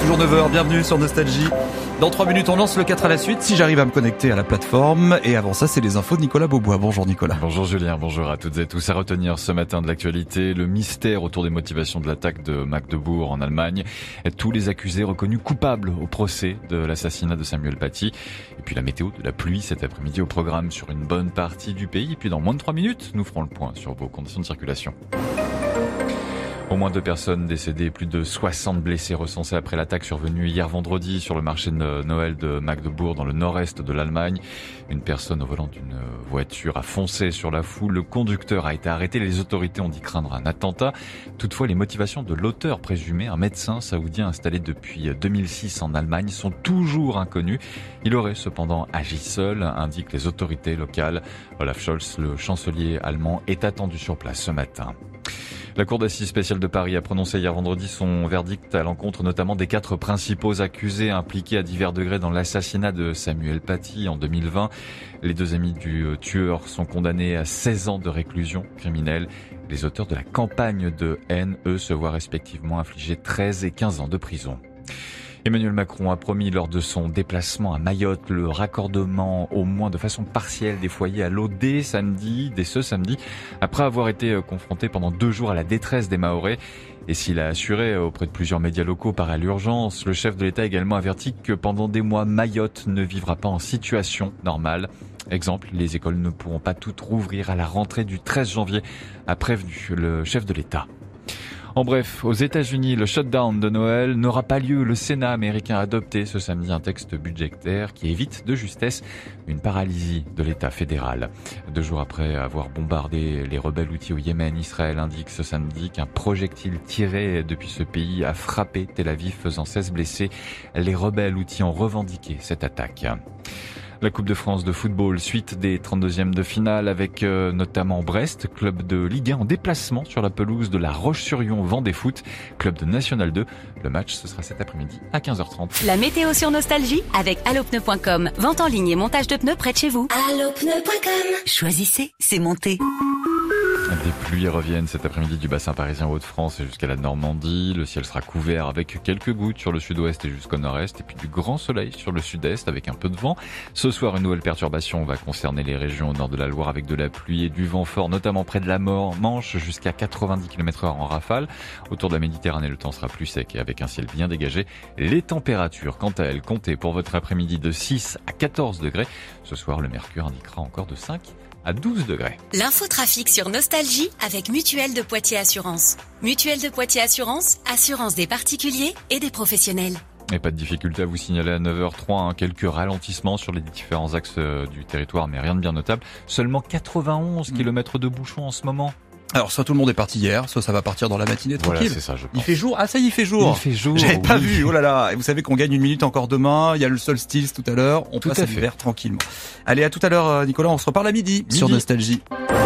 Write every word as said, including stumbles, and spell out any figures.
toujours neuf heures, bienvenue sur Nostalgie. Dans trois minutes, on lance le quatre à la suite, si j'arrive à me connecter à la plateforme. Et avant ça, c'est les infos de Nicolas Beaubois. Bonjour Nicolas. Bonjour Julien, bonjour à toutes et tous. À retenir ce matin de l'actualité, le mystère autour des motivations de l'attaque de Magdebourg en Allemagne. Tous les accusés reconnus coupables au procès de l'assassinat de Samuel Paty. Et puis la météo de la pluie cet après-midi au programme sur une bonne partie du pays. Et puis dans moins de trois minutes, nous ferons le point sur vos conditions de circulation. Au moins deux personnes décédées et plus de soixante blessés recensés après l'attaque survenue hier vendredi sur le marché de Noël de Magdebourg dans le nord-est de l'Allemagne. Une personne au volant d'une voiture a foncé sur la foule. Le conducteur a été arrêté. Les autorités ont dit craindre un attentat. Toutefois, les motivations de l'auteur présumé, un médecin saoudien installé depuis deux mille six en Allemagne, sont toujours inconnues. Il aurait cependant agi seul, indiquent les autorités locales. Olaf Scholz, le chancelier allemand, est attendu sur place ce matin. La Cour d'assises spéciale de Paris a prononcé hier vendredi son verdict à l'encontre notamment des quatre principaux accusés impliqués à divers degrés dans l'assassinat de Samuel Paty en deux mille vingt. Les deux amis du tueur sont condamnés à seize ans de réclusion criminelle. Les auteurs de la campagne de haine, eux, se voient respectivement infliger treize et quinze ans de prison. Emmanuel Macron a promis lors de son déplacement à Mayotte le raccordement au moins de façon partielle des foyers à l'eau dès samedi, dès ce samedi, après avoir été confronté pendant deux jours à la détresse des Mahorais. Et s'il a assuré auprès de plusieurs médias locaux par à l'urgence, le chef de l'État a également averti que pendant des mois, Mayotte ne vivra pas en situation normale. Exemple, les écoles ne pourront pas toutes rouvrir à la rentrée du treize janvier, a prévenu le chef de l'État. En bref, aux États-Unis, le shutdown de Noël n'aura pas lieu. Le Sénat américain a adopté ce samedi un texte budgétaire qui évite de justesse une paralysie de l'État fédéral. Deux jours après avoir bombardé les rebelles houthis au Yémen, Israël indique ce samedi qu'un projectile tiré depuis ce pays a frappé Tel Aviv, faisant seize blessés. Les rebelles houthis ont revendiqué cette attaque. La Coupe de France de football, suite des trente-deuxièmes de finale avec euh, notamment Brest, club de Ligue un en déplacement sur la pelouse de la Roche-sur-Yon Vendée Foot, club de National deux. Le match, ce sera cet après-midi à quinze heures trente. La météo sur Nostalgie avec allopneu point com. Vente en ligne et montage de pneus près de chez vous. allopneu point com. Choisissez, c'est monté. Des pluies reviennent cet après-midi du bassin parisien Hauts-de-France et jusqu'à la Normandie. Le ciel sera couvert avec quelques gouttes sur le sud-ouest et jusqu'au nord-est. Et puis du grand soleil sur le sud-est avec un peu de vent. Ce soir, une nouvelle perturbation va concerner les régions au nord de la Loire avec de la pluie et du vent fort, notamment près de la Manche, jusqu'à quatre-vingt-dix kilomètres heure en rafale. Autour de la Méditerranée, le temps sera plus sec et avec un ciel bien dégagé. Les températures, quant à elles, comptez pour votre après-midi de six à quatorze degrés. Ce soir, le mercure indiquera encore de cinq à douze degrés. L'infotrafic sur Nostalgie avec Mutuelle de Poitiers Assurance. Mutuelle de Poitiers Assurance, assurance des particuliers et des professionnels. Et pas de difficulté à vous signaler à neuf heures trois, hein, quelques ralentissements sur les différents axes euh, du territoire, mais rien de bien notable. Seulement quatre-vingt-onze mmh. kilomètres de bouchons en ce moment. Alors soit tout le monde est parti hier, soit ça va partir dans la matinée tranquille. Voilà, c'est ça, je pense. Il fait jour. Ah ça y est, il fait jour. Il fait jour. J'avais oui. pas vu. Oh là là. Et vous savez qu'on gagne une minute encore demain. Il y a le solstice tout à l'heure. On tout passe à à l'hiver tranquillement. Allez, à tout à l'heure Nicolas, on se reparle à midi, midi. sur Nostalgie.